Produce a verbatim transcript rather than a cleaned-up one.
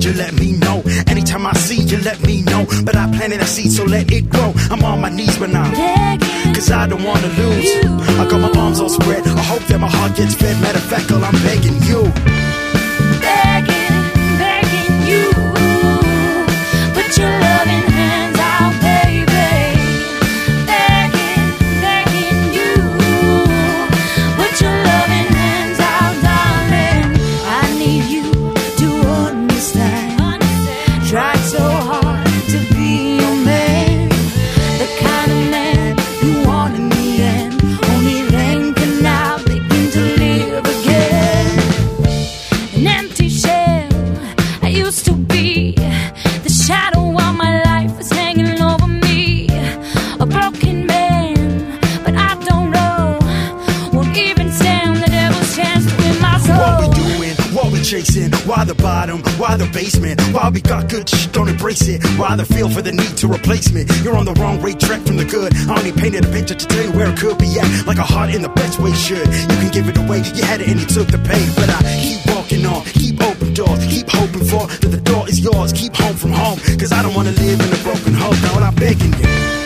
you let me know. Anytime I see you, let me know. But I planted a seed, so let it grow. I'm on my knees when I'm begging, cause I don't wanna lose. I got my arms all spread, I hope that my heart gets fed. Matter of fact, girl, I'm begging you. Begging, begging you. Put your loving hands out, baby. Begging, begging you. Put your loving hands out, darling. I need you to understand. Tried so hard to be your man, the kind of man you want in the end. Only then can I begin to live again. An empty shell I used to be, the shadow of my life is hanging over me. A broken man, but I don't know, won't even stand the devil's chance to win my soul. What we doing? What we chasing? Why the bottom? Why the basement? Why we got good shit, don't embrace it? Why the feel for the need to replace me? You're on the wrong way, track from the good. I only painted a picture to tell you where it could be at. Like a heart in the best way it should. You can give it away, you had it and you took the pain. But I keep walking on, keep open doors, keep hoping for that the door is yours. Keep home from home, cause I don't wanna live in a broken home. Now I'm begging you.